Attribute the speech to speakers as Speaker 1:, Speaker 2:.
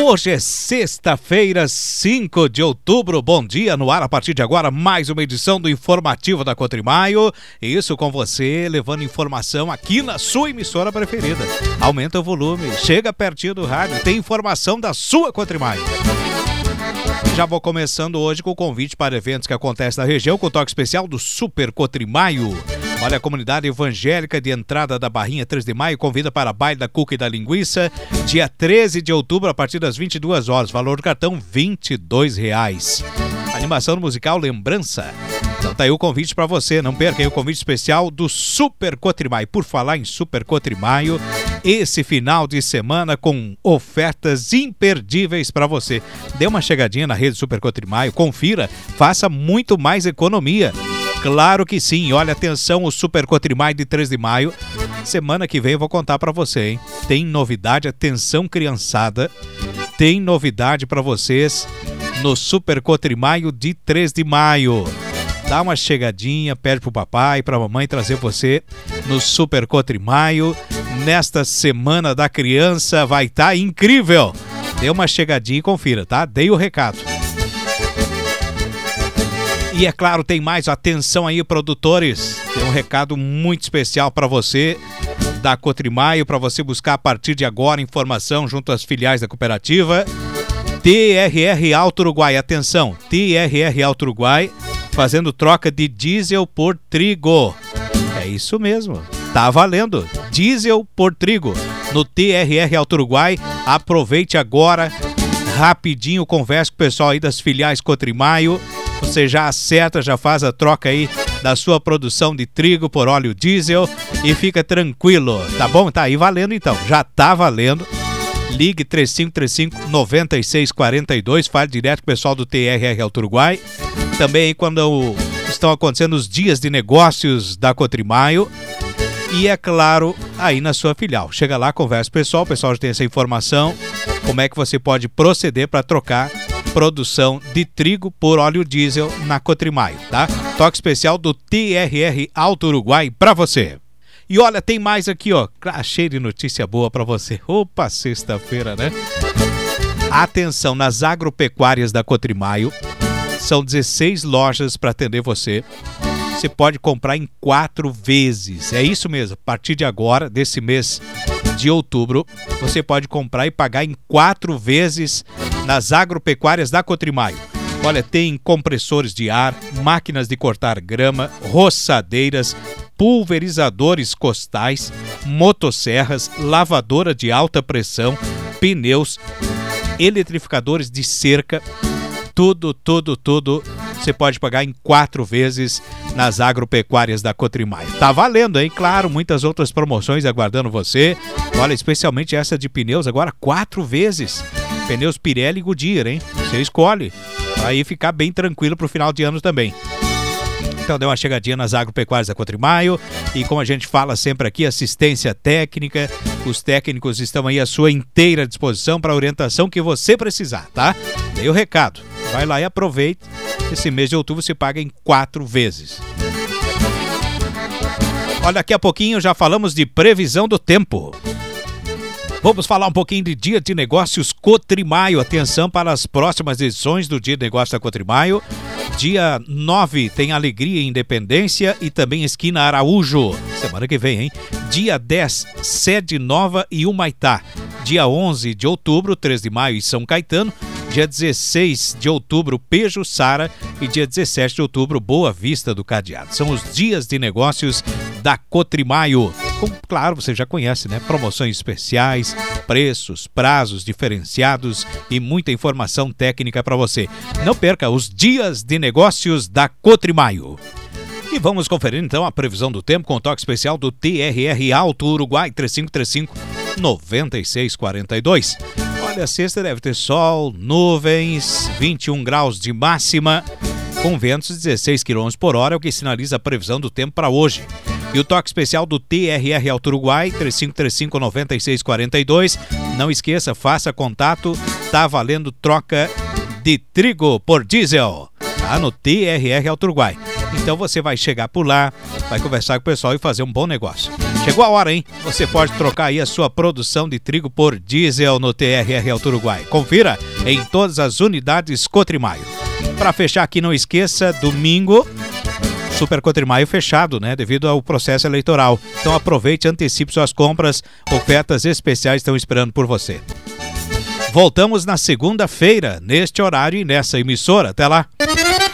Speaker 1: Hoje é sexta-feira, 5 de outubro. Bom dia, no ar a partir de agora mais uma edição do Informativo da Cotrimaio. Isso com você, levando informação aqui na sua emissora preferida. Aumenta o volume, chega pertinho do rádio, tem informação da sua Cotrimaio. Já vou começando hoje com o convite para eventos que acontecem na região, com o toque especial do Super Cotrimaio. Olha, a comunidade evangélica de entrada da Barrinha 3 de Maio convida para baile da cuca e da linguiça, dia 13 de outubro, a partir das 22 horas. Valor do cartão R$ 22. Animação musical Lembrança. Então tá aí o convite para você, não perca aí o convite especial do Super Cotrimaio. Por falar em Super Cotrimaio, esse final de semana com ofertas imperdíveis para você. Dê uma chegadinha na rede Super Cotrimaio, confira, faça muito mais economia. Claro que sim, olha, atenção, o Super Cotrimaio de 3 de maio, semana que vem eu vou contar pra você, hein? Tem novidade, atenção criançada, tem novidade pra vocês no Super Cotrimaio de 3 de maio. Dá uma chegadinha, pede pro papai, pra mamãe trazer você no Super Cotrimaio. Nesta semana da criança vai estar incrível. Dê uma chegadinha e confira, tá? Dei o recado. E é claro, tem mais, atenção aí, produtores, tem um recado muito especial para você da Cotrimaio, para você buscar a partir de agora informação junto às filiais da cooperativa. TRR Alto Uruguai, atenção, TRR Alto Uruguai fazendo troca de diesel por trigo. É isso mesmo, tá valendo, diesel por trigo no TRR Alto Uruguai. Aproveite agora, rapidinho, converse com o pessoal aí das filiais Cotrimaio. Você já acerta, já faz a troca aí da sua produção de trigo por óleo diesel e fica tranquilo, tá bom? Tá aí valendo então, já tá valendo. Ligue 3535-9642, fale direto com o pessoal do TRR Alto Uruguai. Também quando estão acontecendo os dias de negócios da Cotrimaio. E é claro, aí na sua filial. Chega lá, conversa com o pessoal já tem essa informação, como é que você pode proceder para trocar produção de trigo por óleo diesel na Cotrimaio, tá? Toque especial do TRR Alto Uruguai pra você. E olha, tem mais aqui, ó, cheio de notícia boa pra você. Opa, sexta-feira, né? Atenção, nas agropecuárias da Cotrimaio, são 16 lojas para atender você. Você pode comprar em 4 vezes. É isso mesmo, a partir de agora, desse mês de outubro, você pode comprar e pagar em 4 vezes nas agropecuárias da Cotrimaio. Olha, tem compressores de ar, máquinas de cortar grama, roçadeiras, pulverizadores costais, motosserras, lavadora de alta pressão, pneus, eletrificadores de cerca, tudo você pode pagar em 4 vezes nas agropecuárias da Cotrimaio. Tá valendo, hein? Claro, muitas outras promoções aguardando você. Olha, especialmente essa de pneus, agora 4 vezes. Pneus Pirelli e Goodyear, hein? Você escolhe. Aí ficar bem tranquilo pro final de ano também. Então dê uma chegadinha nas agropecuárias da Cotrimaio. E como a gente fala sempre aqui, assistência técnica. Os técnicos estão aí à sua inteira disposição para a orientação que você precisar, tá? Dei o recado. Vai lá e aproveite. Esse mês de outubro se paga em 4 vezes. Olha, daqui a pouquinho já falamos de previsão do tempo. Vamos falar um pouquinho de Dia de Negócios Cotrimaio. Atenção para as próximas edições do Dia de Negócios da Cotrimaio. Dia 9 tem Alegria e Independência e também Esquina Araújo. Semana que vem, hein? Dia 10, Sede Nova e Humaitá. Dia 11 de outubro, 3 de maio e São Caetano. Dia 16 de outubro, Pejuçara. E dia 17 de outubro, Boa Vista do Cadeado. São os dias de negócios da Cotrimaio. Claro, você já conhece, né? Promoções especiais, preços, prazos diferenciados e muita informação técnica para você. Não perca os dias de negócios da Cotrimaio. E vamos conferir então a previsão do tempo com o toque especial do TRR Alto Uruguai 3535-9642. Olha, sexta deve ter sol, nuvens, 21 graus de máxima, com ventos de 16 km por hora, é o que sinaliza a previsão do tempo para hoje. E o toque especial do TRR Alto Uruguai, 3535-9642. Não esqueça, faça contato, tá valendo troca de trigo por diesel, tá? No TRR Alto Uruguai. Então você vai chegar por lá, vai conversar com o pessoal e fazer um bom negócio. Chegou a hora, hein? Você pode trocar aí a sua produção de trigo por diesel no TRR Alto Uruguai. Confira em todas as unidades Cotrimaio. Para fechar aqui, não esqueça, domingo, Super Cotrimaio fechado, né? Devido ao processo eleitoral. Então aproveite e antecipe suas compras. Ofertas especiais estão esperando por você. Voltamos na segunda-feira, neste horário e nessa emissora. Até lá!